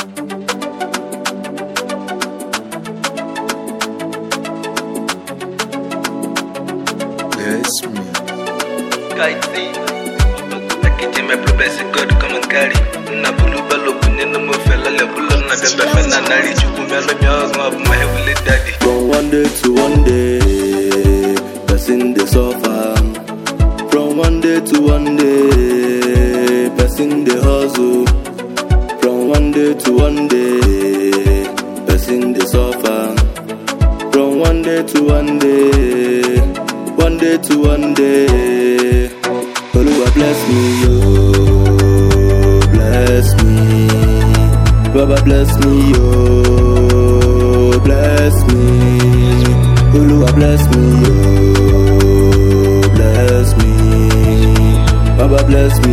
Bless me. Kaiti, akiti me bless God come and carry. Na bulu balo bunye mo fella le bulu na bebe fena na ri chuku me lo mi of my heavenly daddy. From one day to one day, person they suffer. From one day to one day, person they hustle. From one day to one day, person they suffer. From one day to one day, one day to one day. Oluwa bless me, yo, bless me. Baba bless me, yo, bless me. Oluwa bless me, yo, bless me. Baba bless me,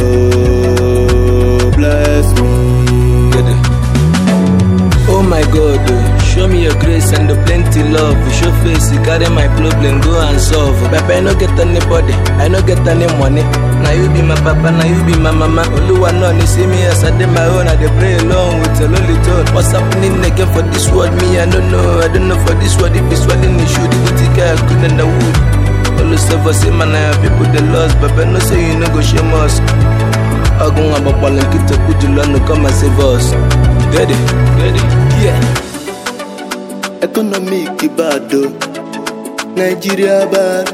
yo, bless me. Oh my God, show me your grace and the plenty love. Show face, you carry my problem, go and solve. Papa, I no get anybody, I no get any money. Now you be my papa, now you be my mama. Oluwa no, you see me as I did my own, I dey pray along with a lonely tone. What's happening again for this world? Me, I don't know for this world. If it's swelling, it should, if it's a good in the wood. Always ever say, man, I have people they lost. Papa, no say you no go shame us. I go on about and keep to put you on to come and save us. Get it, yeah. Economic bad though. Nigeria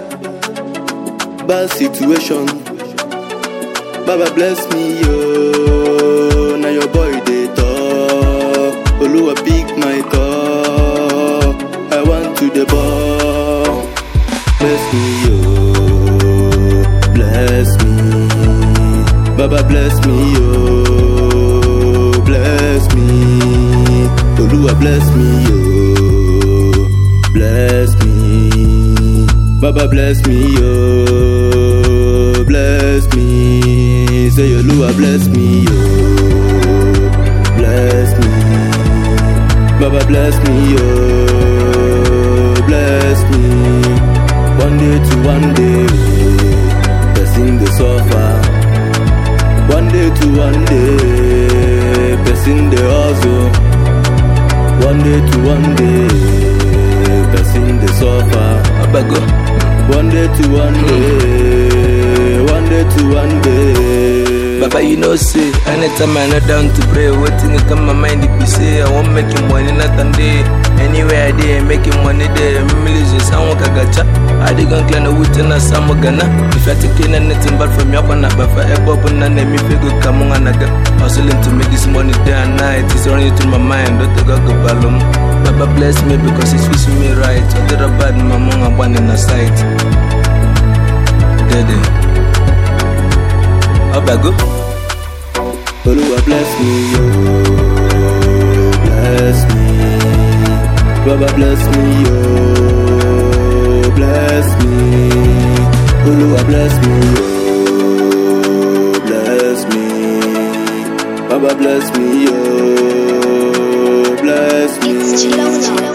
bad situation. Baba bless me, yo. Now your boy they talk. Oluwa pick my talk. I want to the ball. Bless me, yo. Bless me. Baba bless me, yo. Bless me. Oluwa bless me, yo. Bless me. Baba bless me, yo. Bless me. Say Oluwa bless me, yo. Bless me. Baba bless me, yo. Bless me. One day to one day, person they suffer. One day to one day, person they hustle. One day to one day, person they suffer. Abago. One day to one day, one day to one day. Baba, you know, say, anytime I know down to pray, waiting to come my mind, if you say, I won't make you money, not on day. Anywhere I did, making money there, millions is someone kagacha. I dig on clan of wit and a summer gunner. If I take in anything but from your one, but for a pop and none, me figure come on and I got hustling to make this money day and night. It's only to my mind, don't go go balloon. Baba bless me because it fits me right. I did a bad mama and one in a sight. Daddy. Abago. Oluwa bless me, yo. Bless me. Baba bless me, yo. Bless me. Oluwa bless me, yo. Bless me. Baba bless me, yo. Bless me.